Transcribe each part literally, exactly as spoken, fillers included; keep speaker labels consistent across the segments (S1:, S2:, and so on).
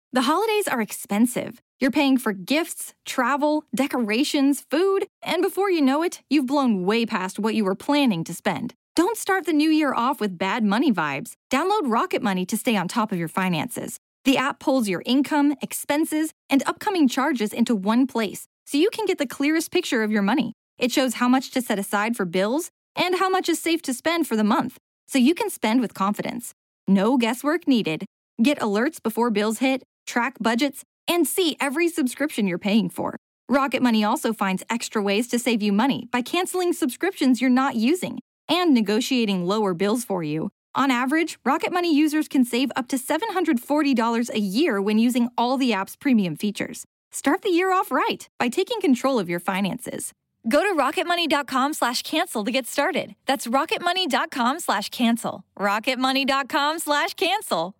S1: The holidays are expensive. You're paying for gifts, travel, decorations, food, and before you know it, you've blown way past what you were planning to spend. Don't start the new year off with bad money vibes. Download Rocket Money to stay on top of your finances. The app pulls your income, expenses, and upcoming charges into one place, so you can get the clearest picture of your money. It shows how much to set aside for bills and how much is safe to spend for the month, so you can spend with confidence. No guesswork needed. Get alerts before bills hit, track budgets, and see every subscription you're paying for. Rocket Money also finds extra ways to save you money by canceling subscriptions you're not using and negotiating lower bills for you. On average, Rocket Money users can save up to seven hundred forty dollars a year when using all the app's premium features. Start the year off right by taking control of your finances. Go to rocketmoney.com slash cancel to get started. That's rocketmoney.com slash cancel. rocketmoney.com slash cancel.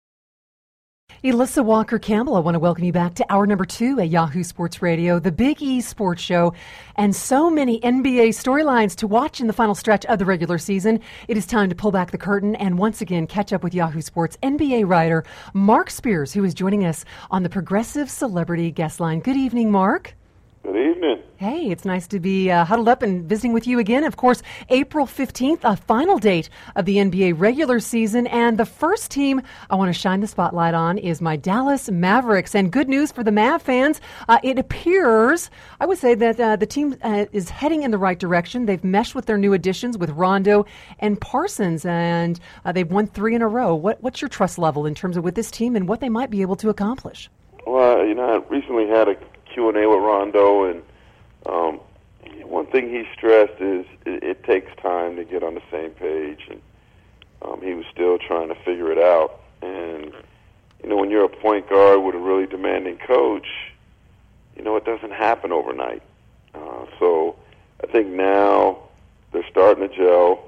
S2: Alyssa Walker-Campbell, I want to welcome you back to hour number two at Yahoo Sports Radio, the Big E Sports Show, and so many N B A storylines to watch in the final stretch of the regular season. It is time to pull back the curtain and once again catch up with Yahoo Sports N B A writer Mark Spears, who is joining us on the Progressive Celebrity Guest Line. Good evening, Mark.
S3: Good evening.
S2: Hey, it's nice to be uh, huddled up and visiting with you again. Of course, April fifteenth, a final date of the N B A regular season. And the first team I want to shine the spotlight on is my Dallas Mavericks. And good news for the Mav fans. Uh, it appears, I would say, that uh, the team uh, is heading in the right direction. They've meshed with their new additions with Rondo and Parsons, and uh, they've won three in a row. What, what's your trust level in terms of with this team and what they might be able to accomplish?
S3: Well, you know, I recently had a Q and A with Rondo, and um, one thing he stressed is it, it takes time to get on the same page, and um, he was still trying to figure it out. And, you know, when you're a point guard with a really demanding coach, you know, it doesn't happen overnight. Uh, so I think now they're starting to gel.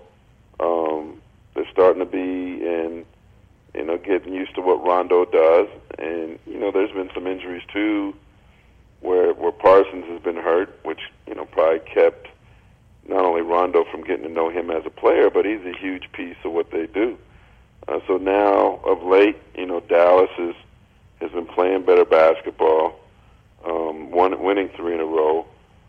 S3: Um, they're starting to be in, you know, getting used to what Rondo does. And, you know, there's been some injuries, too, where where Parsons has been hurt, which, you know, probably kept not only Rondo from getting to know him as a player, but he's a huge piece of what they do. Uh, so now, of late, you know, Dallas is, has been playing better basketball, um, won, winning three in a row.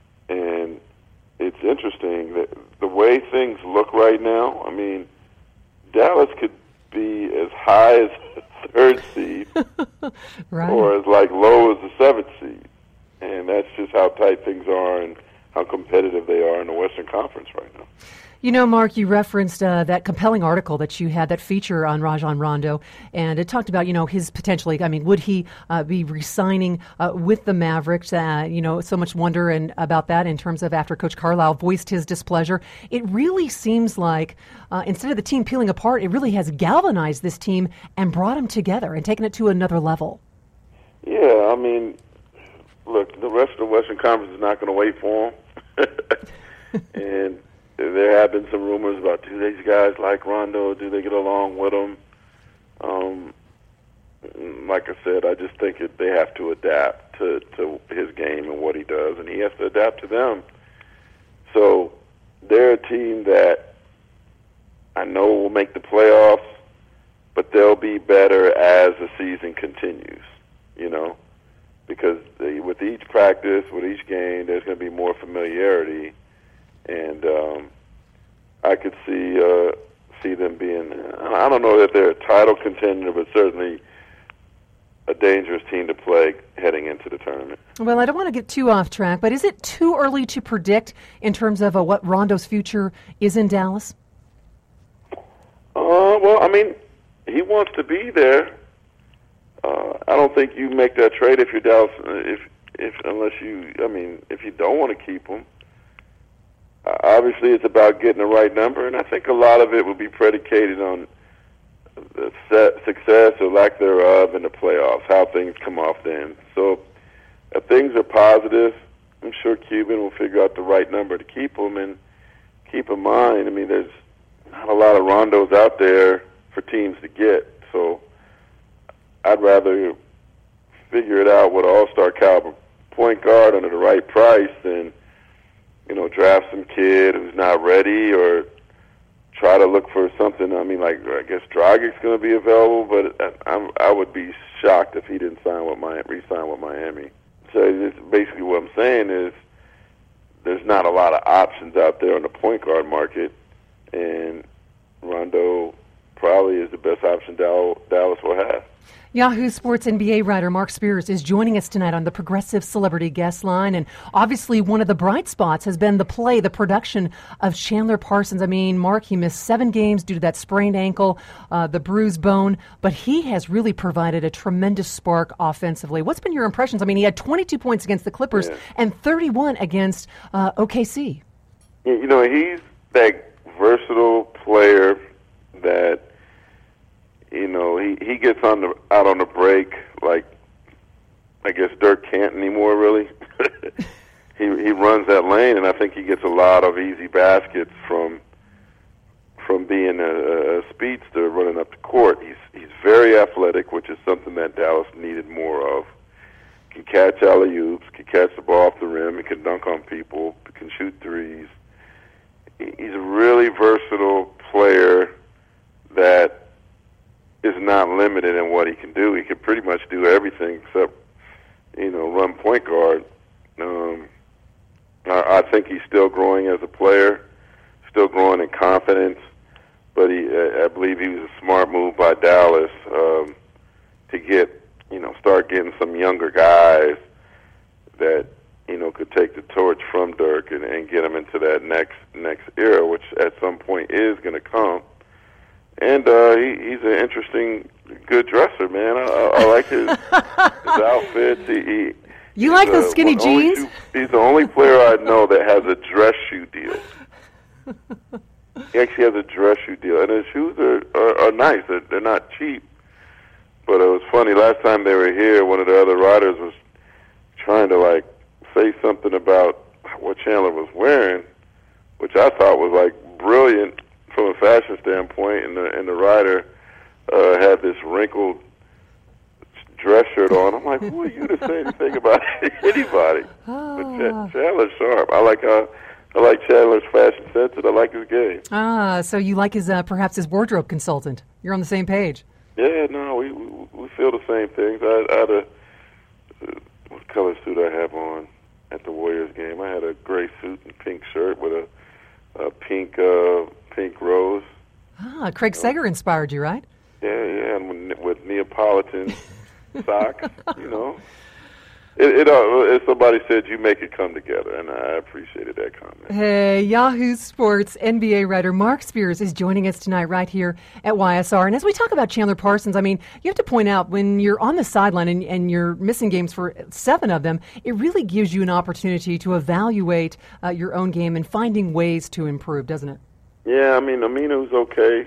S3: And it's interesting that the way things look right now, I mean, Dallas could be as high as the third seed
S2: right.
S3: or as like low as the seventh seed. And that's just how tight things are and how competitive they are in the Western Conference right now.
S2: You know, Mark, you referenced uh, that compelling article that you had, that feature on Rajon Rondo, and it talked about, you know, his potentially, I mean, would he uh, be re-signing uh, with the Mavericks? Uh, you know, so much wonder and about that in terms of after Coach Carlisle voiced his displeasure. It really seems like uh, instead of the team peeling apart, it really has galvanized this team and brought them together and taken it to another level.
S3: Yeah, I mean, look, the rest of the Western Conference is not going to wait for them. And there have been some rumors about, do these guys like Rondo? Do they get along with him? Um, like I said, I just think it, they have to adapt to, to his game and what he does, and he has to adapt to them. So they're a team that I know will make the playoffs, but they'll be better as the season continues, you know, because they, with each practice, with each game, there's going to be more familiarity. And um, I could see uh, see them being, I don't know that they're a title contender, but certainly a dangerous team to play heading into the tournament.
S2: Well, I don't want to get too off track, but is it too early to predict in terms of uh, what Rondo's future is in Dallas?
S3: Uh, well, I mean, he wants to be there. Uh, I don't think you make that trade if you're Dallas, if if unless you, I mean, if you don't want to keep him. Uh, obviously, it's about getting the right number, and I think a lot of it will be predicated on the set, success or lack thereof in the playoffs, how things come off then. So if things are positive, I'm sure Cuban will figure out the right number to keep him. And keep in mind, I mean, there's not a lot of Rondos out there for teams to get. So I'd rather figure it out with an all-star caliber point guard under the right price than, you know, draft some kid who's not ready or try to look for something. I mean, like, I guess Dragic's going to be available, but I, I'm, I would be shocked if he didn't sign Miami, re-sign with Miami. So this, basically what I'm saying is there's not a lot of options out there on the point guard market, and Rondo probably is the best option Dallas will have.
S2: Yahoo Sports N B A writer Mark Spears is joining us tonight on the Progressive Celebrity Guest Line. And obviously one of the bright spots has been the play, the production of Chandler Parsons. I mean, Mark, he missed seven games due to that sprained ankle, uh, the bruised bone, but he has really provided a tremendous spark offensively. What's been your impressions? I mean, he had twenty-two points against the Clippers yeah. and thirty-one against uh, O K C.
S3: You know, he's that versatile player that, you know, he, he gets on the out on the break like, I guess, Dirk can't anymore, really. he he runs that lane, and I think he gets a lot of easy baskets from from being a, a speedster running up the court. He's he's very athletic, which is something that Dallas needed more of. Can catch alley-oops, can catch the ball off the rim, he can dunk on people, can shoot threes. He's a really versatile player that is not limited in what he can do. He can pretty much do everything except, you know, run point guard. Um, I, I think he's still growing as a player, still growing in confidence, but he, I believe he was a smart move by Dallas um, to get, you know, start getting some younger guys that, you know, could take the torch from Dirk and, and get him into that next next era, which at some point is going to come. And uh, he, he's an interesting, good dresser, man. I, I, I like his, his outfits. He, he,
S2: you like those skinny jeans?
S3: Shoe, he's the only player I know that has a dress shoe deal. He actually has a dress shoe deal, and his shoes are, are, are nice. They're, they're not cheap. But it was funny, last time they were here, one of the other writers was trying to, like, say something about what Chandler was wearing, which I thought was, like, brilliant from a fashion standpoint, and the and the writer uh, had this wrinkled dress shirt on. I'm like, who are you to say anything about anybody?
S2: Oh.
S3: But Ch- Chandler's sharp. I like uh, I like Chandler's fashion sense, and I like his game.
S2: Ah, so you like his uh, perhaps his wardrobe consultant. You're on the same page.
S3: Yeah, no, we we, we feel the same things. I, I had a uh, what color suit I have on at the Warriors game? I had a gray suit and pink shirt with a, a pink. Uh, Pink rose.
S2: Ah, Craig Sager inspired you, right?
S3: Yeah, yeah, and with, with Neapolitan socks, you know. It, it uh, as somebody said, you make it come together, and I appreciated that comment.
S2: Hey, Yahoo Sports N B A writer Mark Spears is joining us tonight right here at Y S R. And as we talk about Chandler Parsons, I mean, you have to point out when you're on the sideline and, and you're missing games for seven of them, it really gives you an opportunity to evaluate uh, your own game and finding ways to improve, doesn't it?
S3: Yeah, I mean, Aminu's okay,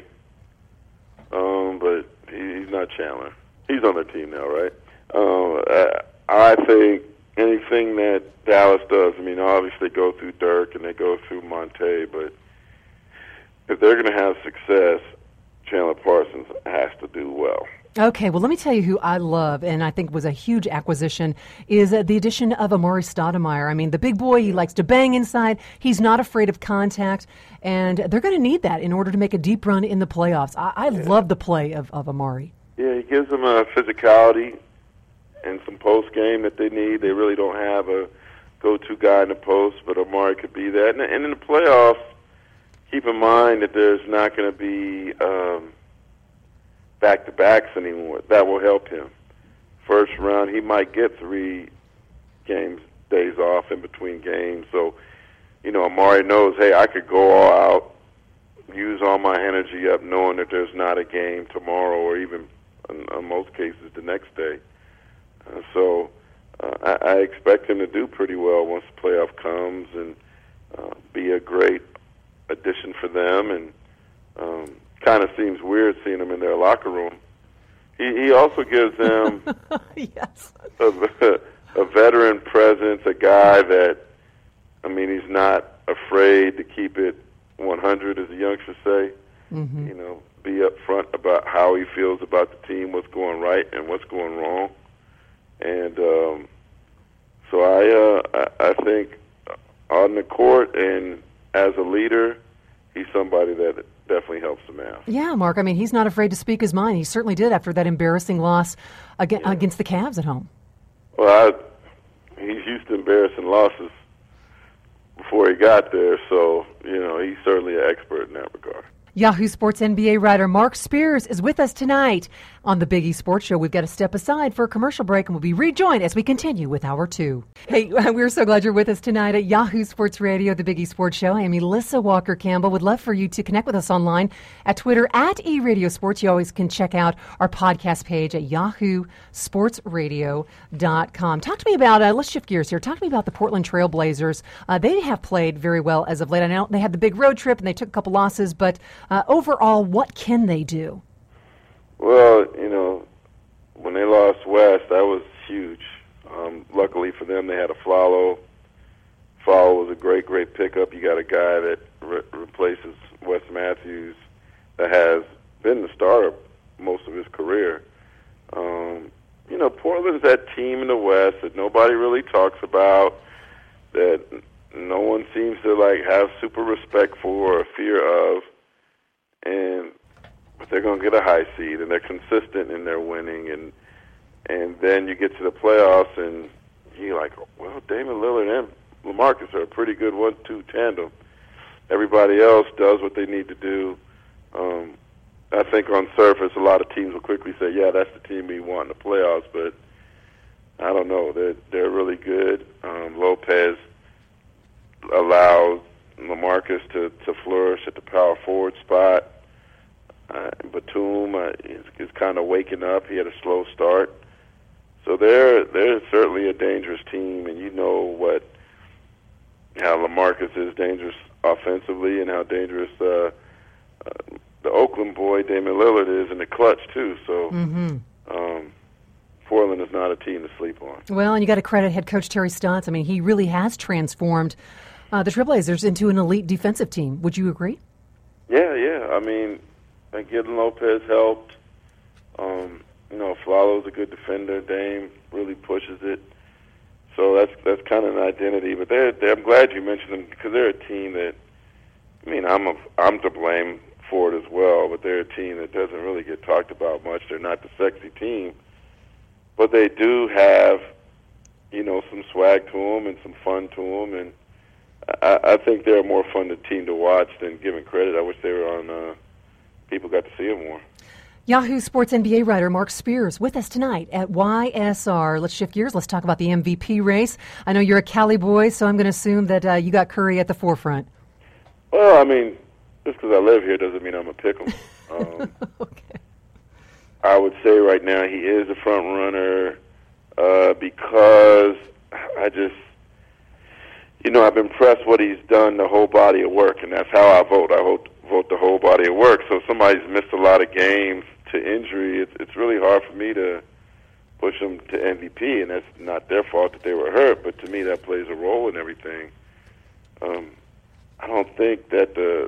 S3: um, but he, he's not Chandler. He's on the team now, right? Uh, I, I think anything that Dallas does, I mean, obviously they go through Dirk and they go through Monte, but if they're going to have success, Chandler Parsons has to do well.
S2: Okay, well, let me tell you who I love and I think was a huge acquisition is uh, the addition of Amari Stoudemire. I mean, the big boy, he likes to bang inside. He's not afraid of contact, and they're going to need that in order to make a deep run in the playoffs. I, I yeah. love the play of, of Amari.
S3: Yeah, he gives them a physicality and some post game that they need. They really don't have a go-to guy in the post, but Amari could be that. And, and in the playoffs, keep in mind that there's not going to be um, back-to-backs anymore. That will help him. First round, he might get three games, days off in between games. So, you know, Amari knows, hey, I could go all out, use all my energy up, knowing that there's not a game tomorrow or even, in, in most cases, the next day. Uh, so uh, I, I expect him to do pretty well once the playoff comes and uh, be a great addition for them. And um, kind of seems weird seeing him in their locker room. He, he also gives them
S2: yes.
S3: a, a veteran presence, a guy that, I mean, he's not afraid to keep it one hundred, as the youngsters say. Mm-hmm. You know, be up front about how he feels about the team, what's going right and what's going wrong. And um, so I, uh, I, I think on the court and as a leader, he's somebody that definitely helps them out.
S2: Yeah, Mark. I mean, he's not afraid to speak his mind. He certainly did after that embarrassing loss against,
S3: yeah.
S2: against the Cavs at home.
S3: Well, I, he's used to embarrassing losses before he got there, so, you know, he's certainly an expert in that regard.
S2: Yahoo Sports N B A writer Mark Spears is with us tonight on the Big E Sports Show. We've got to step aside for a commercial break, and we'll be rejoined as we continue with Hour Two. Hey, we're so glad you're with us tonight at Yahoo Sports Radio, the Big E Sports Show. I am Elissa Walker-Campbell. Would love for you to connect with us online at Twitter, at eRadioSports. You always can check out our podcast page at yahoo sports radio dot com. Talk to me about, uh, let's shift gears here. Talk to me about the Portland Trail Blazers. Uh, they have played very well as of late. I know they had the big road trip, and they took a couple losses, but uh, overall, what can they do?
S3: Well, you know, when they lost West, that was huge. Um, luckily for them, they had a Flalo. Flalo was a great, great pickup. You got a guy that re- replaces Wes Matthews that has been the starter most of his career. Um, you know, Portland's that team in the West that nobody really talks about, that no one seems to, like, have super respect for or fear of. And but they're going to get a high seed, and they're consistent in their winning, and and then you get to the playoffs, and you're like, well, Damian Lillard and LaMarcus are a pretty good one two tandem. Everybody else does what they need to do. Um, I think on surface, a lot of teams will quickly say, yeah, that's the team we want in the playoffs, but I don't know. They're, they're really good. Um, Lopez allows LaMarcus to, to flourish at the power forward spot. Uh, Batum uh, is, is kind of waking up. He had a slow start. So they're, they're certainly a dangerous team, and you know what how LaMarcus is dangerous offensively and how dangerous uh, uh, the Oakland boy, Damian Lillard, is in the clutch, too. So mm-hmm. um, Portland is not a team to sleep on.
S2: Well, and you got to credit head coach Terry Stotts. I mean, he really has transformed uh, the Trailblazers into an elite defensive team. Would you agree?
S3: Yeah, yeah. I mean, and getting Lopez helped. Um, you know, Flalo's a good defender. Dame really pushes it. So that's that's kind of an identity. But they're, they're, I'm glad you mentioned them because they're a team that, I mean, I'm a, I'm to blame for it as well, but they're a team that doesn't really get talked about much. They're not the sexy team. But they do have, you know, some swag to them and some fun to them. And I, I think they're a more fun team to watch than given credit. I wish they were on uh, people got to see them more.
S2: Yahoo Sports N B A writer Mark Spears with us tonight at Y S R. Let's shift gears. Let's talk about the M V P race. I know you're a Cali boy, so I'm going to assume that uh, you got Curry at the forefront.
S3: Well, I mean, just because I live here doesn't mean I'm a pick 'em. Um,
S2: okay.
S3: I would say right now he is a front runner uh, because I just, you know, I've impressed what he's done, the whole body of work, and that's how I vote. I vote vote the whole body of work. So if somebody's missed a lot of games to injury, it's, it's really hard for me to push them to M V P, and that's not their fault that they were hurt, but to me that plays a role in everything. Um, I don't think that the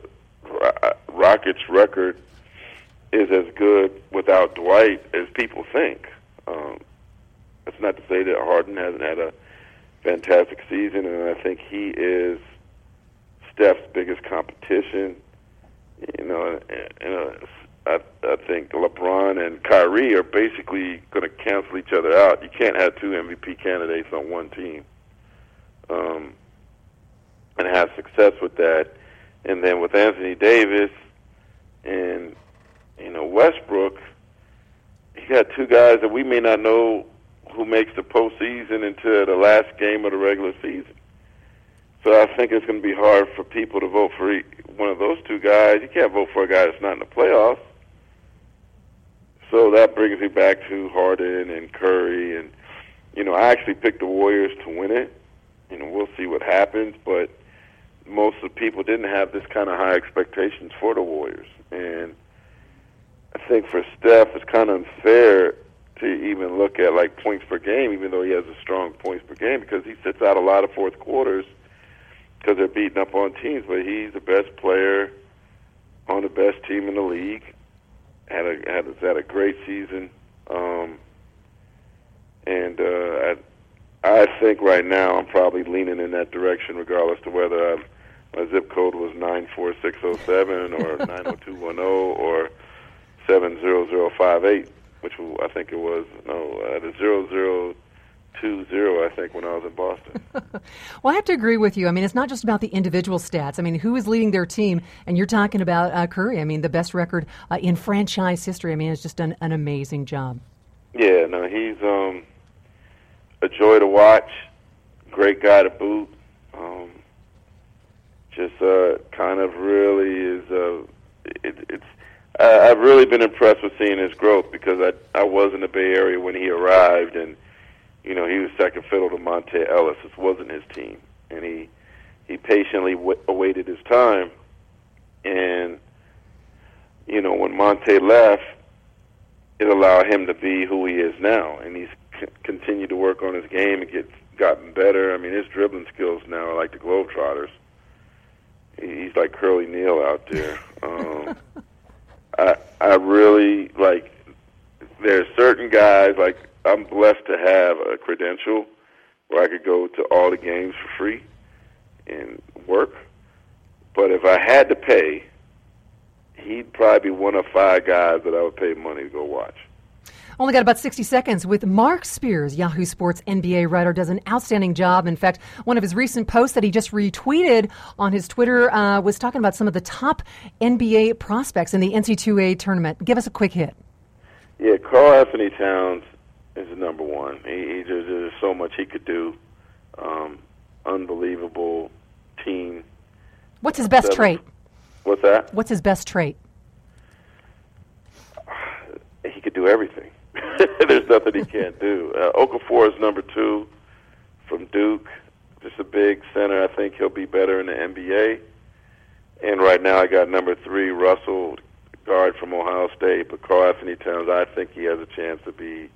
S3: Rockets' record is as good without Dwight as people think. Um, that's not to say that Harden hasn't had a fantastic season, and I think he is Steph's biggest competition. You know, and, and, uh, I, I think LeBron and Kyrie are basically going to cancel each other out. You can't have two M V P candidates on one team um, and have success with that. And then with Anthony Davis and, you know, Westbrook, you got two guys that we may not know who makes the postseason until the last game of the regular season. So I think it's going to be hard for people to vote for one of those two guys. You can't vote for a guy that's not in the playoffs. So that brings me back to Harden and Curry. And, you know, I actually picked the Warriors to win it. You know, we'll see what happens. But most of the people didn't have this kind of high expectations for the Warriors. And I think for Steph, it's kind of unfair to even look at, like, points per game, even though he has a strong points per game, because he sits out a lot of fourth quarters because they're beating up on teams. But he's the best player on the best team in the league. Had a had, had a great season, um, and uh, I, I think right now I'm probably leaning in that direction, regardless of whether I'm, my zip code was nine four six zero seven or nine zero two one zero or seven zero zero five eight, which I think it was no uh, the zero zero two zero, I think, when I was in Boston.
S2: Well, I have to agree with you. I mean, it's not just about the individual stats. I mean, who is leading their team? And you're talking about uh, Curry. I mean, the best record uh, in franchise history. I mean, it's just done an amazing job.
S3: Yeah, no, he's um, a joy to watch. Great guy to boot. Um, just uh, kind of really is. Uh, it, it's. I, I've really been impressed with seeing his growth because I I was in the Bay Area when he arrived, and you know he was second fiddle to Monte Ellis. This wasn't his team, and he he patiently w- awaited his time. And you know when Monte left, it allowed him to be who he is now, and he's c- continued to work on his game and get gotten better. I mean, his dribbling skills now are like the Globetrotters. He's like Curly Neal out there. Um, I I really like. There's certain guys like I'm blessed to have a credential where I could go to all the games for free and work. But if I had to pay, he'd probably be one of five guys that I would pay money to go watch.
S2: Only got about sixty seconds with Mark Spears, Yahoo Sports N B A writer, does an outstanding job. In fact, one of his recent posts that he just retweeted on his Twitter uh, was talking about some of the top N B A prospects in the N C double A tournament. Give us a quick hit.
S3: Yeah, Karl-Anthony Towns is the number one. He, he there's, there's so much he could do. Um, unbelievable team.
S2: What's his best
S3: Seven.
S2: trait?
S3: What's that?
S2: What's his best trait?
S3: He could do everything. There's nothing he can't do. Uh, Okafor is number two from Duke. Just a big center. I think he'll be better in the N B A. And right now I got number three, Russell, guard from Ohio State. But Karl-Anthony Towns, I think he has a chance to be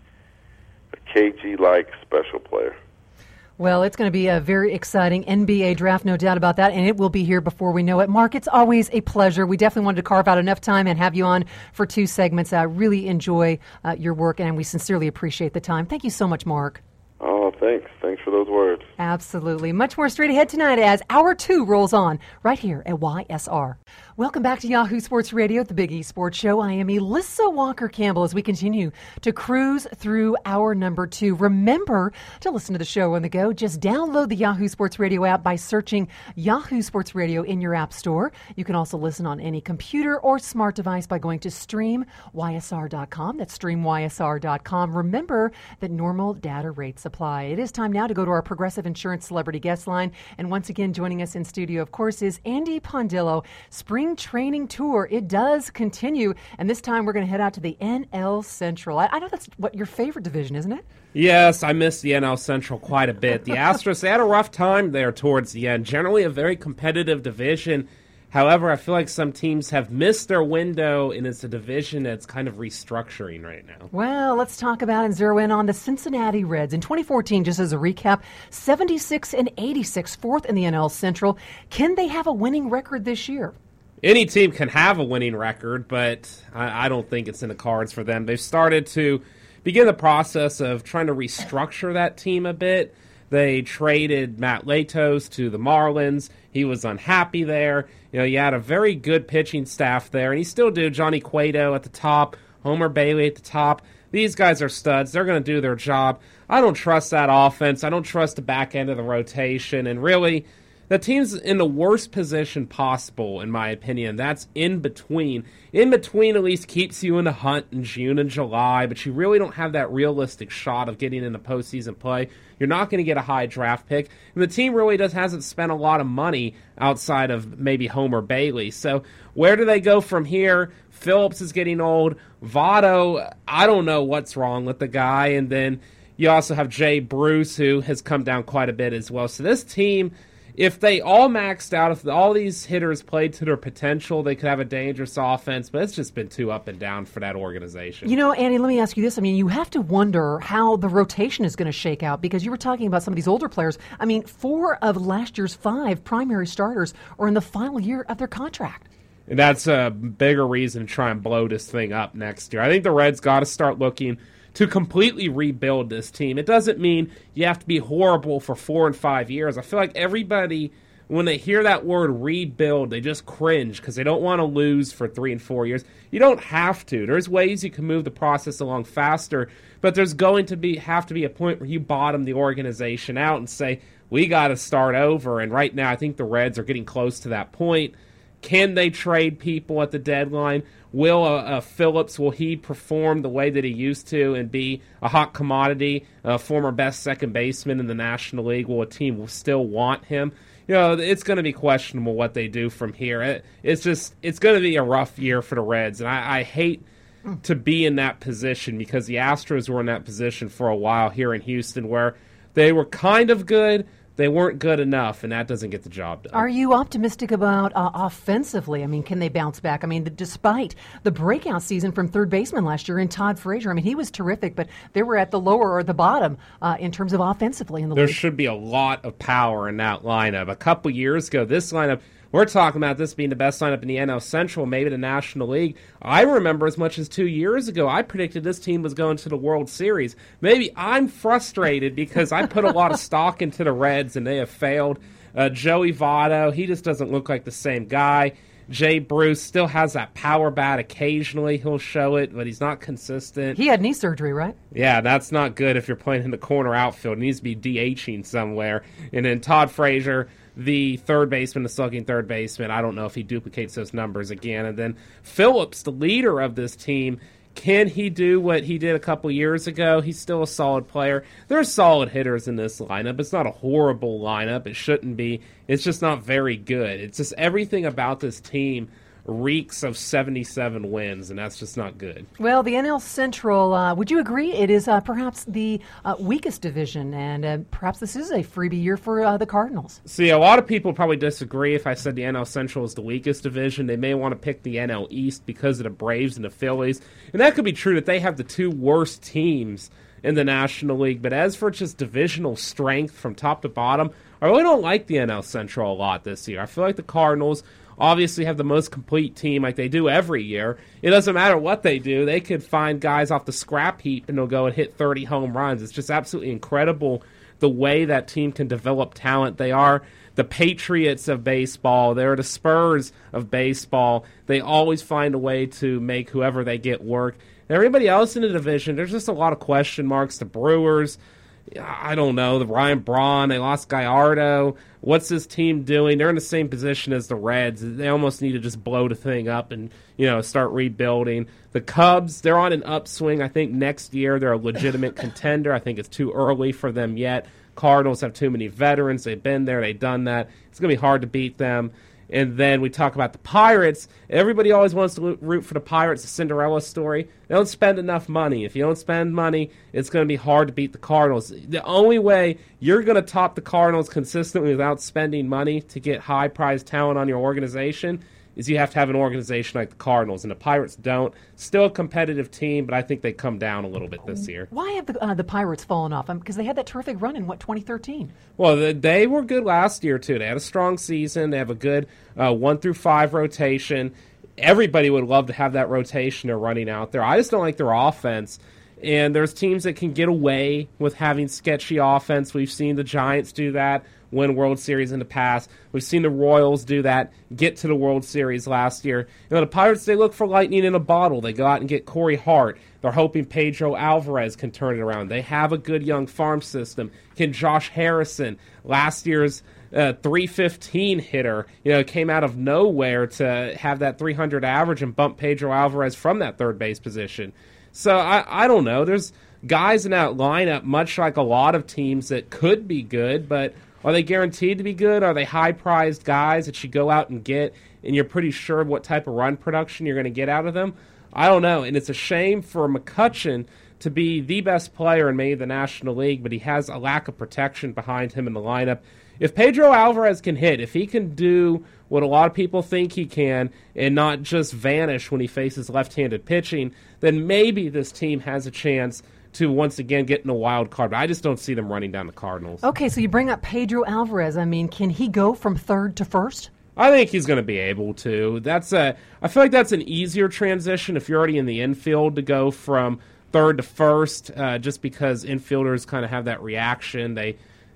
S3: a K G-like special player.
S2: Well, it's going to be a very exciting N B A draft, no doubt about that, and it will be here before we know it. Mark, it's always a pleasure. We definitely wanted to carve out enough time and have you on for two segments. I really enjoy uh, your work, and we sincerely appreciate the time. Thank you so much, Mark.
S3: Oh, thanks. Thanks for those words.
S2: Absolutely. Much more straight ahead tonight as Hour two rolls on right here at Y S R. Welcome back to Yahoo Sports Radio, the Big E Sports Show. I am Elissa Walker-Campbell as we continue to cruise through hour number two. Remember to listen to the show on the go. Just download the Yahoo Sports Radio app by searching Yahoo Sports Radio in your app store. You can also listen on any computer or smart device by going to stream Y S R dot com. That's stream Y S R dot com. Remember that normal data rates apply. It is time now to go to our Progressive Insurance Celebrity Guest Line. And once again, joining us in studio, of course, is Andy Pondillo. Spring training tour. It does continue. And this time we're going to head out to the N L Central. I, I know that's what your favorite division, isn't it?
S4: Yes, I miss the N L Central quite a bit. The Astros, they had a rough time there towards the end. Generally a very competitive division. However, I feel like some teams have missed their window, and it's a division that's kind of restructuring right now.
S2: Well, let's talk about and zero in on the Cincinnati Reds. In twenty fourteen, just as a recap, seventy-six and eighty-six, fourth in the N L Central. Can they have a winning record this year?
S4: Any team can have a winning record, but I, I don't think it's in the cards for them. They've started to begin the process of trying to restructure that team a bit. They traded Matt Latos to the Marlins. He was unhappy there. You know, you had a very good pitching staff there, and you still do. Johnny Cueto at the top, Homer Bailey at the top. These guys are studs. They're going to do their job. I don't trust that offense. I don't trust the back end of the rotation. And really, the team's in the worst position possible, in my opinion. That's in between. In between at least keeps you in the hunt in June and July, but you really don't have that realistic shot of getting into postseason play. You're not going to get a high draft pick. And the team really does hasn't spent a lot of money outside of maybe Homer Bailey. So where do they go from here? Phillips is getting old. Votto, I don't know what's wrong with the guy. And then you also have Jay Bruce, who has come down quite a bit as well. So this team, if they all maxed out, if all these hitters played to their potential, they could have a dangerous offense, but it's just been too up and down for that organization.
S2: You know, Andy, let me ask you this. I mean, you have to wonder how the rotation is going to shake out because you were talking about some of these older players. I mean, four of last year's five primary starters are in the final year of their contract.
S4: And that's a bigger reason to try and blow this thing up next year. I think the Reds got to start looking to completely rebuild this team. It doesn't mean you have to be horrible for four and five years. I feel like everybody when they hear that word rebuild, they just cringe because they don't want to lose for three and four years. You don't have to. There's ways you can move the process along faster, but there's going to be have to be a point where you bottom the organization out and say, we got to start over. And right now, I think the Reds are getting close to that point. Can they trade people at the deadline? Will uh, uh, Phillips, will he perform the way that he used to and be a hot commodity, a former best second baseman in the National League? Will a team still want him? You know, it's going to be questionable what they do from here. It, it's just, it's going to be a rough year for the Reds, and I, I hate to be in that position because the Astros were in that position for a while here in Houston where they were kind of good, they weren't good enough, and that doesn't get the job done.
S2: Are you optimistic about uh, offensively? I mean, can they bounce back? I mean, the, despite the breakout season from third baseman last year in Todd Frazier, I mean, he was terrific, but they were at the lower or the bottom uh, in terms of offensively in the
S4: there
S2: league.
S4: There should be a lot of power in that lineup. A couple years ago, this lineup, we're talking about this being the best lineup in the N L Central, maybe the National League. I remember as much as two years ago, I predicted this team was going to the World Series. Maybe I'm frustrated because I put a lot of stock into the Reds and they have failed. Uh, Joey Votto, he just doesn't look like the same guy. Jay Bruce still has that power bat. Occasionally he'll show it, but he's not consistent.
S2: He had knee surgery, right?
S4: Yeah, that's not good if you're playing in the corner outfield. He needs to be DHing somewhere. And then Todd Frazier, the third baseman, the slugging third baseman, I don't know if he duplicates those numbers again. And then Phillips, the leader of this team, can he do what he did a couple years ago? He's still a solid player. There are solid hitters in this lineup. It's not a horrible lineup. It shouldn't be. It's just not very good. It's just everything about this team reeks of seventy-seven wins, and that's just not good.
S2: Well, the N L Central, uh, would you agree, it is uh, perhaps the uh, weakest division, and uh, perhaps this is a freebie year for uh, the Cardinals?
S4: See, a lot of people probably disagree if I said the N L Central is the weakest division. They may want to pick the N L East because of the Braves and the Phillies, and that could be true that they have the two worst teams in the National League, but as for just divisional strength from top to bottom, I really don't like the N L Central a lot this year. I feel like the Cardinals obviously have the most complete team like they do every year. It doesn't matter what they do. They could find guys off the scrap heap and they'll go and hit thirty home runs. It's just absolutely incredible the way that team can develop talent. They are the Patriots of baseball. They're the Spurs of baseball. They always find a way to make whoever they get work. And everybody else in the division, there's just a lot of question marks. The Brewers, I don't know, the Ryan Braun, they lost Gallardo. What's this team doing? They're in the same position as the Reds. They almost need to just blow the thing up and, you know, start rebuilding. The Cubs, they're on an upswing. I think next year they're a legitimate contender. I think it's too early for them yet. Cardinals have too many veterans. They've been there. They've done that. It's going to be hard to beat them. And then we talk about the Pirates. Everybody always wants to root for the Pirates, the Cinderella story. They don't spend enough money. If you don't spend money, it's going to be hard to beat the Cardinals. The only way you're going to top the Cardinals consistently without spending money to get high-priced talent on your organization is you have to have an organization like the Cardinals, and the Pirates don't. Still a competitive team, but I think they come down a little bit this year.
S2: Why have the, uh, the Pirates fallen off? Because um, they had that terrific run in, what, twenty thirteen?
S4: Well, the, they were good last year, too. They had a strong season. They have a good uh, one through five rotation. Everybody would love to have that rotation they're running out there. I just don't like their offense. And there's teams that can get away with having sketchy offense. We've seen the Giants do that, win World Series in the past. We've seen the Royals do that, get to the World Series last year. You know, the Pirates, they look for lightning in a bottle. They go out and get Corey Hart. They're hoping Pedro Alvarez can turn it around. They have a good young farm system. Can Josh Harrison, last year's uh, three fifteen hitter, you know, came out of nowhere to have that three hundred average and bump Pedro Alvarez from that third base position. So I, I don't know. There's guys in that lineup, much like a lot of teams, that could be good, but are they guaranteed to be good? Are they high-priced guys that you go out and get and you're pretty sure what type of run production you're going to get out of them? I don't know, and it's a shame for McCutchen to be the best player in maybe the National League, but he has a lack of protection behind him in the lineup. If Pedro Alvarez can hit, if he can do what a lot of people think he can and not just vanish when he faces left-handed pitching, then maybe this team has a chance to once again get in a wild card. But I just don't see them running down the Cardinals.
S2: Okay, so you bring up Pedro Alvarez. I mean, can he go from third to first?
S4: I think he's going to be able to. That's a. I feel like that's an easier transition if you're already in the infield to go from third to first, uh, just because infielders kind of have that reaction. They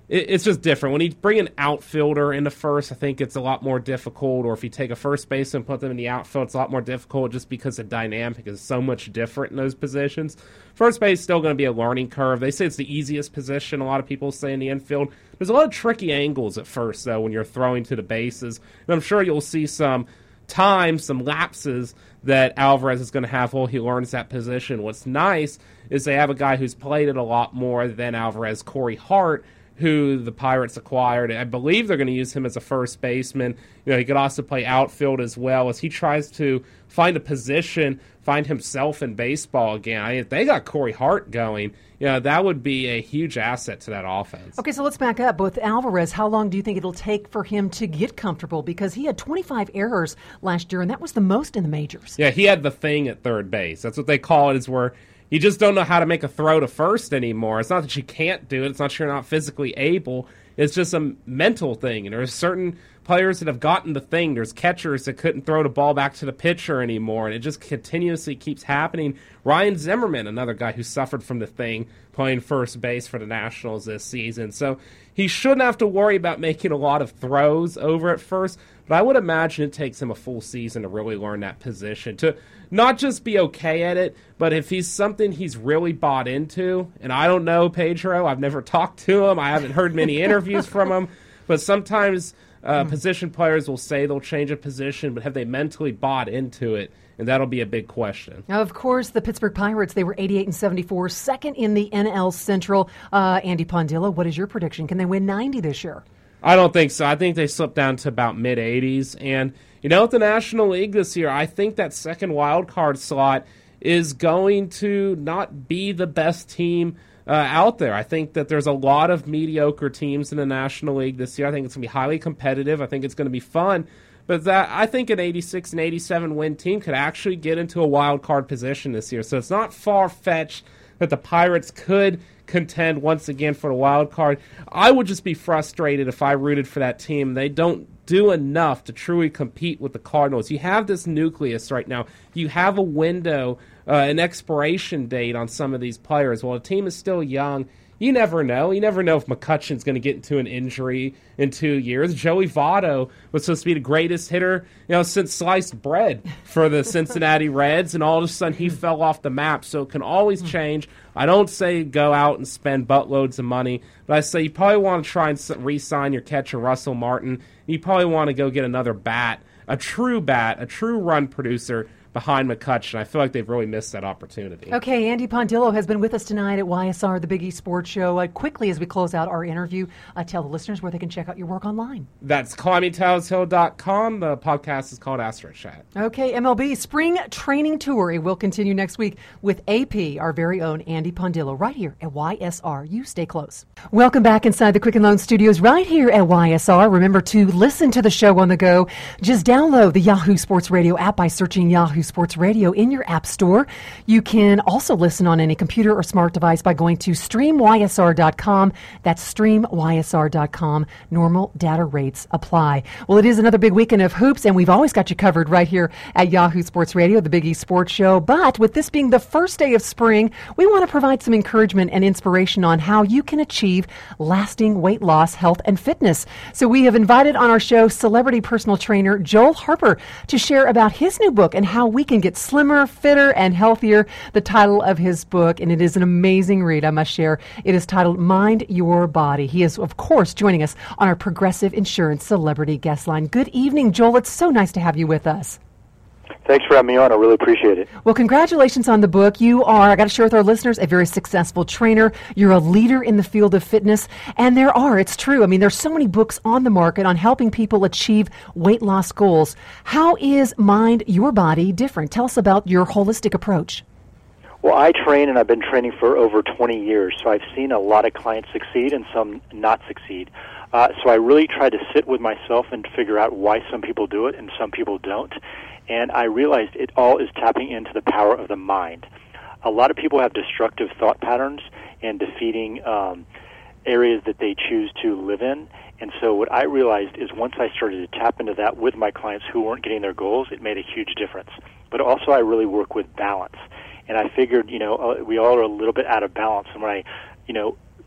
S4: it, it's just different. When you bring an outfielder into first, I think it's a lot more difficult. Or if you take a first baseman and put them in the outfield, it's a lot more difficult just because the dynamic is so much different in those positions. First base is still going to be a learning curve. They say it's the easiest position. A lot of people say in the infield. There's a lot of tricky angles at first, though, when you're throwing to the bases. And I'm sure you'll see some time, some lapses that Alvarez is going to have while he learns that position. What's nice is they have a guy who's played it a lot more than Alvarez, Corey Hart, who the Pirates acquired. I believe they're going to use him as a first baseman. You know, he could also play outfield as well as he tries to find a position, find himself in baseball again. I mean, if they got Corey Hart going, you know, that would be a huge asset to that offense.
S2: Okay, so let's back up. With Alvarez, how long do you think it'll take for him to get comfortable? Because he had twenty-five errors last year, and that was the most in the majors.
S4: Yeah, he had the thing at third base. That's what they call it, is where you just don't know how to make a throw to first anymore. It's not that you can't do it. It's not you're not physically able. It's just a mental thing. And there's certain players that have gotten the thing. There's catchers that couldn't throw the ball back to the pitcher anymore, and it just continuously keeps happening. Ryan Zimmerman, another guy who suffered from the thing, playing first base for the Nationals this season. So he shouldn't have to worry about making a lot of throws over at first, but I would imagine it takes him a full season to really learn that position, to not just be okay at it, but if he's something he's really bought into, and I don't know Pedro, I've never talked to him, I haven't heard many interviews from him, but sometimes uh, mm. position players will say they'll change a position, but have they mentally bought into it? And that'll be a big question.
S2: Now, of course, the Pittsburgh Pirates, they were eighty-eight and seventy-four, second in the N L Central. Uh, Andy Pondillo, what is your prediction? Can they win ninety this year?
S4: I don't think so. I think they slipped down to about mid-eighties. And, you know, with the National League this year, I think that second wild card slot is going to not be the best team uh, out there. I think that there's a lot of mediocre teams in the National League this year. I think it's going to be highly competitive. I think it's going to be fun. But that I think an eighty-six and eighty-seven win team could actually get into a wild card position this year. So it's not far-fetched that the Pirates could contend once again for the wild card. I would just be frustrated if I rooted for that team. They don't do enough to truly compete with the Cardinals. You have this nucleus right now. You have a window, uh, an expiration date on some of these players. While the team is still young, you never know. You never know if McCutcheon's going to get into an injury in two years. Joey Votto was supposed to be the greatest hitter, you know, since sliced bread for the Cincinnati Reds, and all of a sudden he fell off the map. So it can always change. I don't say go out and spend buttloads of money, but I say you probably want to try and re-sign your catcher, Russell Martin. You probably want to go get another bat, a true bat, a true run producer behind McCutcheon. I feel like they've really missed that opportunity.
S2: Okay, Andy Pondillo has been with us tonight at Y S R, the Big East Sports Show. Uh, quickly, as we close out our interview, uh, tell the listeners where they can check out your work online.
S4: That's climbing towers hill dot com. The podcast is called Astro Chat.
S2: Okay, M L B Spring Training Tour. It will continue next week with A P, our very own Andy Pondillo, right here at Y S R. You stay close. Welcome back inside the Quicken Loan Studios right here at Y S R. Remember to listen to the show on the go. Just download the Yahoo Sports Radio app by searching Yahoo Sports Radio in your app store. You can also listen on any computer or smart device by going to stream Y S R dot com. That's stream Y S R dot com. Normal data rates apply. Well, it is another big weekend of hoops, and we've always got you covered right here at Yahoo Sports Radio, the Big East Sports Show. But with this being the first day of spring, we want to provide some encouragement and inspiration on how you can achieve lasting weight loss, health, and fitness. So we have invited on our show celebrity personal trainer Joel Harper to share about his new book and how we can get slimmer, fitter, and healthier. The title of his book, and it is an amazing read, I must share. It is titled Mind Your Body. He is, of course, joining us on our Progressive Insurance Celebrity Guest Line. Good evening, Joel. It's so nice to have you with us.
S5: Thanks for having me on. I really appreciate it.
S2: Well, congratulations on the book. You are, I got to share with our listeners, a very successful trainer. You're a leader in the field of fitness. And there are, it's true, I mean, there's so many books on the market on helping people achieve weight loss goals. How is Mind Your Body different? Tell us about your holistic approach.
S5: Well, I train, and I've been training for over twenty years, so I've seen a lot of clients succeed and some not succeed. Uh, so I really try to sit with myself and figure out why some people do it and some people don't. And I realized it all is tapping into the power of the mind. A lot of people have destructive thought patterns and defeating um, areas that they choose to live in. And so what I realized is once I started to tap into that with my clients who weren't getting their goals, it made a huge difference. But also I really work with balance. And I figured, you know, uh, we all are a little bit out of balance. And when I, you know,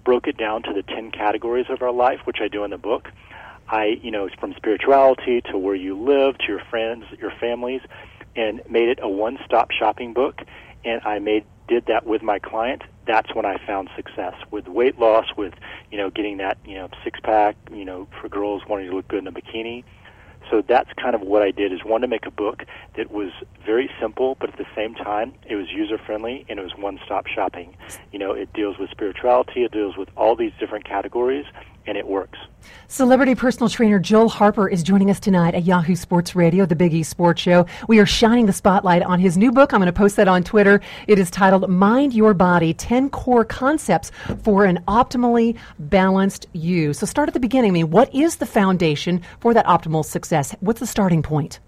S5: broke it down to the ten categories of our life, which I do in the book. I, you know, from spirituality to where you live, to your friends, your families, and made it a one-stop shopping book. And I made did that with my client. That's when I found success with weight loss, with, you know, getting that, you know, six-pack, you know, for girls wanting to look good in a bikini. So that's kind of what I did, is wanted to make a book that was very simple, but at the same time, it was user-friendly, and it was one-stop shopping. You know, it deals with spirituality, it deals with all these different categories, and it works.
S2: Celebrity personal trainer Joel Harper is joining us tonight at Yahoo Sports Radio, the Big East Sports Show. We are shining the spotlight on his new book. I'm going to post that on Twitter. It is titled Mind Your Body, ten Core Concepts for an Optimally Balanced You. So start at the beginning. I mean, what is the foundation for that optimal success? What's the starting point?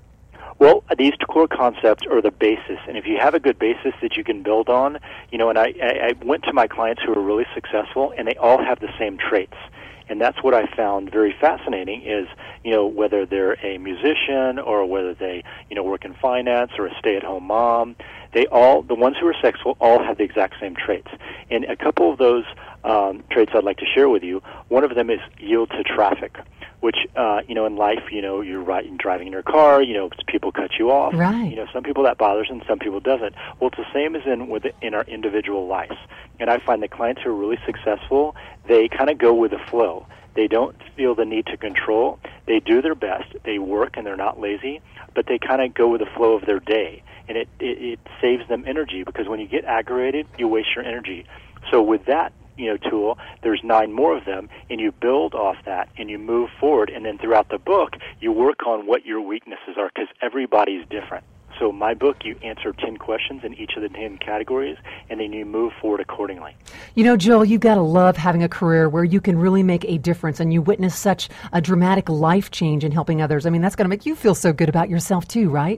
S5: Well, these core concepts are the basis, and if you have a good basis that you can build on, you know, and I, I went to my clients who are really successful, and they all have the same traits. And that's what I found very fascinating is, you know, whether they're a musician or whether they, you know, work in finance or a stay-at-home mom, they all, the ones who are successful, all have the exact same traits. And a couple of those um, traits I'd like to share with you, one of them is yield to traffic, which, uh, you know, in life, you know, you're riding, driving in your car, you know, people cut you off.
S2: Right.
S5: You know, some people that bothers and some people doesn't. Well, it's the same as in with in our individual lives. And I find that clients who are really successful, they kind of go with the flow. They don't feel the need to control. They do their best. They work and they're not lazy, but they kind of go with the flow of their day. And it, it, it saves them energy, because when you get aggravated, you waste your energy. So with that, you know, tool, there's nine more of them, and you build off that, and you move forward, and then throughout the book, you work on what your weaknesses are, because everybody's different. So my book, you answer ten questions in each of the ten categories, and then you move forward accordingly.
S2: You know, Joel, you've got to love having a career where you can really make a difference, and you witness such a dramatic life change in helping others. I mean, that's going to make you feel so good about yourself too, right?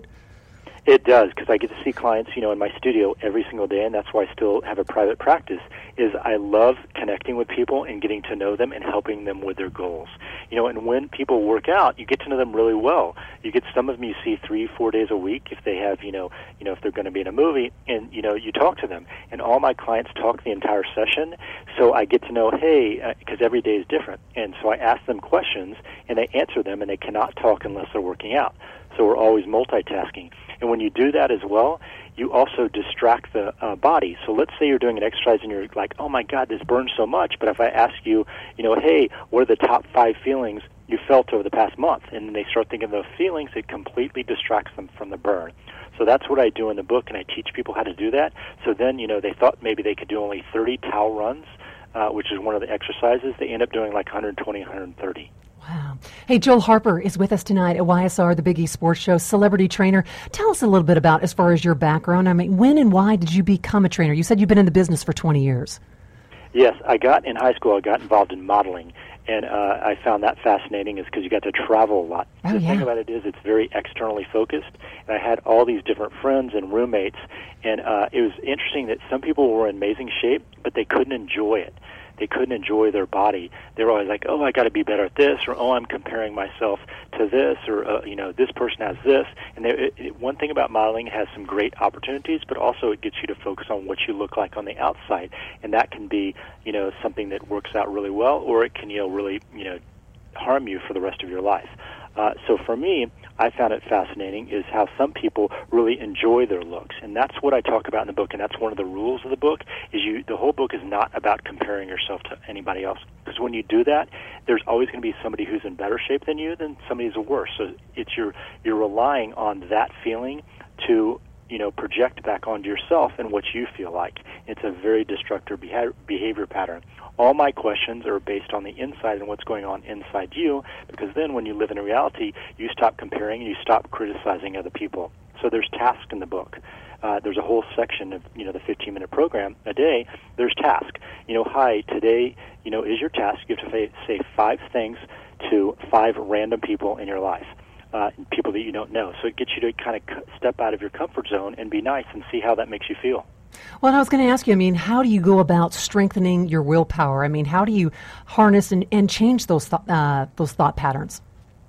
S5: It does, because I get to see clients, you know, in my studio every single day, and that's why I still have a private practice, is I love connecting with people and getting to know them and helping them with their goals. You know, and when people work out, you get to know them really well. You get some of them you see three, four days a week if they have, you know, you know, if they're going to be in a movie, and, you know, you talk to them. And all my clients talk the entire session, so I get to know, hey, because uh, every day is different. And so I ask them questions, and they answer them, and they cannot talk unless they're working out. So we're always multitasking. And when you do that as well, you also distract the uh, body. So let's say you're doing an exercise and you're like, oh, my God, this burns so much. But if I ask you, you know, hey, what are the top five feelings you felt over the past month? And then they start thinking of those feelings, it completely distracts them from the burn. So that's what I do in the book, and I teach people how to do that. So then, you know, they thought maybe they could do only thirty towel runs, uh, which is one of the exercises. They end up doing like one hundred twenty, one hundred thirty.
S2: Wow. Hey, Joel Harper is with us tonight at Y S R, the Big East Sports Show, celebrity trainer. Tell us a little bit about, as far as your background. I mean, when and why did you become a trainer? You said you've been in the business for twenty years.
S5: Yes, I got in high school, I got involved in modeling, and uh, I found that fascinating is because you got to travel a lot.
S2: Oh,
S5: the
S2: yeah.
S5: thing about it is it's very externally focused, and I had all these different friends and roommates, and uh, it was interesting that some people were in amazing shape, but they couldn't enjoy it. They couldn't enjoy their body. They were always like, oh, I got to be better at this, or oh, I'm comparing myself to this, or, uh, you know, this person has this. And they, it, it, one thing about modeling, it has some great opportunities, but also it gets you to focus on what you look like on the outside. And that can be, you know, something that works out really well, or it can, you know, really, you know, harm you for the rest of your life. Uh, so for me, I found it fascinating is how some people really enjoy their looks, and that's what I talk about in the book, and that's one of the rules of the book, is you, the whole book is not about comparing yourself to anybody else, because when you do that, there's always going to be somebody who's in better shape than you than somebody who's worse, so it's your, you're relying on that feeling to, you know, project back onto yourself and what you feel like. It's a very destructive behavior, behavior pattern. All my questions are based on the inside and what's going on inside you, because then when you live in reality, you stop comparing and you stop criticizing other people. So there's tasks in the book. Uh, there's a whole section of, you know, the fifteen-minute program a day. There's task. You know, hi, today, you know, is your task. You have to say five things to five random people in your life, uh, people that you don't know. So it gets you to kind of step out of your comfort zone and be nice and see how that makes you feel.
S2: Well, I was going to ask you, I mean, how do you go about strengthening your willpower? I mean, how do you harness and, and change those th- uh, those thought patterns?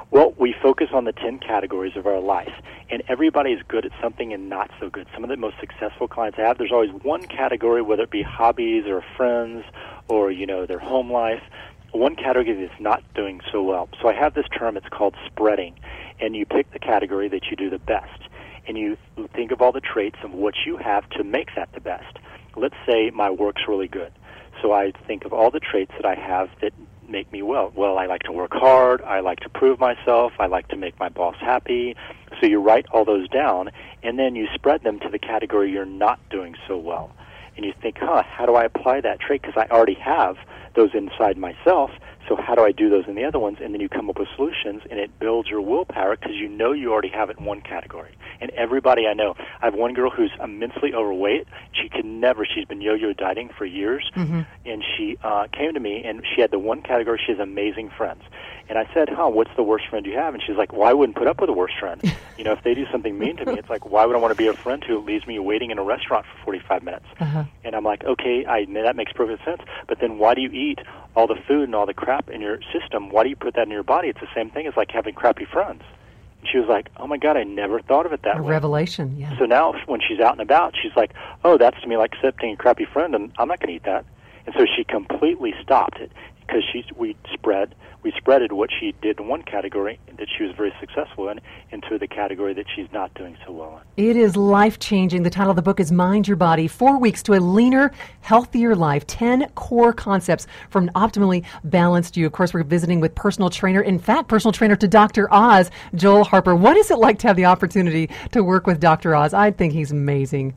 S5: Well, we focus on the ten categories of our life, and everybody's good at something and not so good. Some of the most successful clients I have, there's always one category, whether it be hobbies or friends or, you know, their home life, one category that's not doing so well. So I have this term, it's called spreading, and you pick the category that you do the best, and you think of all the traits of what you have to make that the best. Let's say my work's really good. So I think of all the traits that I have that make me well. Well, I like to work hard, I like to prove myself, I like to make my boss happy. So you write all those down, and then you spread them to the category you're not doing so well. And you think, huh, how do I apply that trait? Because I already have those inside myself, so how do I do those in the other ones? And then you come up with solutions, and it builds your willpower because you know you already have it in one category. And everybody I know, I have one girl who's immensely overweight. She can never, she's been yo-yo dieting for years, mm-hmm. and she uh, came to me, and she had the one category, she has amazing friends. And I said, huh, what's the worst friend you have? And she's like, well, I wouldn't put up with a worst friend. You know, if they do something mean to me, it's like, why would I want to be a friend who leaves me waiting in a restaurant for forty-five minutes? Uh-huh. And I'm like, okay, I that makes perfect sense. But then why do you eat all the food and all the crap in your system? Why do you put that in your body? It's the same thing as like having crappy friends. And she was like, oh, my God, I never thought of it that
S2: a
S5: way.
S2: revelation, yeah.
S5: So now when she's out and about, she's like, oh, that's to me like accepting a crappy friend, and I'm not going to eat that. And so she completely stopped it because she's, we spread we spreaded what she did in one category that she was very successful in into the category that she's not doing so well in.
S2: It is life-changing. The title of the book is Mind Your Body, Four Weeks to a Leaner, Healthier Life, ten Core Concepts for an Optimally Balanced You. Of course, we're visiting with personal trainer, in fact, personal trainer to Doctor Oz, Joel Harper. What is it like to have the opportunity to work with Doctor Oz? I think he's amazing.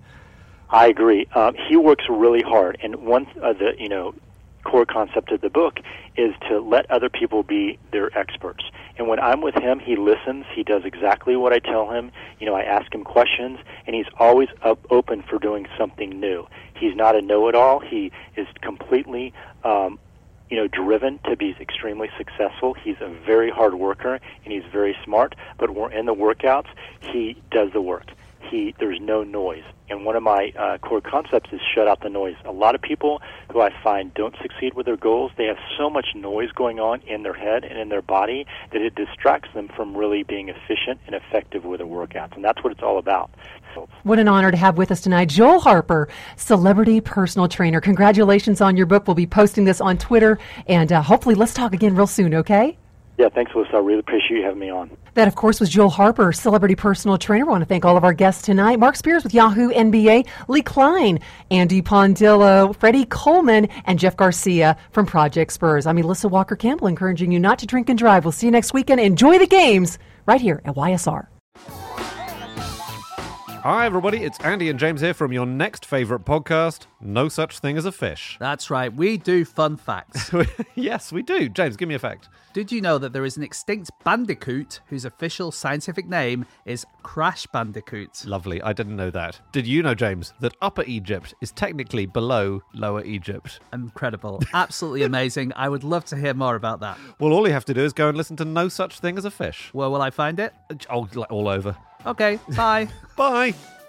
S5: I agree. Um, he works really hard, and one of the, you know, core concept of the book is to let other people be their experts. And when I'm with him, he listens. He does exactly what I tell him. You know, I ask him questions, and he's always up, open for doing something new. He's not a know-it-all. He is completely, um, you know, driven to be extremely successful. He's a very hard worker, and he's very smart. But when we're in the workouts, he does the work. He, there's no noise. And one of my uh, core concepts is shut out the noise. A lot of people who I find don't succeed with their goals, they have so much noise going on in their head and in their body that it distracts them from really being efficient and effective with their workouts. And that's what it's all about. So,
S2: what an honor to have with us tonight Joel Harper, celebrity personal trainer. Congratulations on your book. We'll be posting this on Twitter, and uh, hopefully let's talk again real soon, okay?
S5: Yeah, thanks, Alyssa. I really appreciate you having me on.
S2: That, of course, was Joel Harper, celebrity personal trainer. I want to thank all of our guests tonight. Mark Spears with Yahoo N B A, Lee Klein, Andy Pondillo, Freddie Coleman, and Jeff Garcia from Project Spurs. I'm Alyssa Walker-Campbell, encouraging you not to drink and drive. We'll see you next weekend. Enjoy the games right here at Y S R.
S6: Hi, everybody. It's Andy and James here from your next favourite podcast, No Such Thing as a Fish.
S7: That's right. We do fun facts.
S6: Yes, we do. James, give me a fact.
S7: Did you know that there is an extinct bandicoot whose official scientific name is Crash Bandicoot?
S6: Lovely. I didn't know that. Did you know, James, that Upper Egypt is technically below Lower Egypt?
S7: Incredible. Absolutely amazing. I would love to hear more about that.
S6: Well, all you have to do is go and listen to No Such Thing as a Fish.
S7: Where will I find it?
S6: Oh, like all over.
S7: Okay, bye.
S6: Bye.